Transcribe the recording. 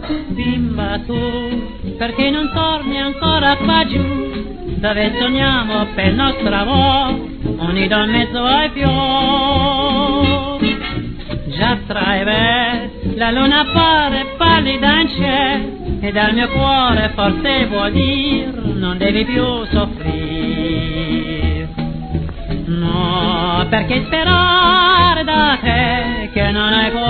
Bimba tu, perché non torni ancora qua giù, dove sogniamo per il nostro amore, un nido in mezzo ai fiori. Già tra i versi la luna appare pallida in cielo, e dal mio cuore forse vuol dire non devi più soffrire. No, perché sperare da te che non hai cuore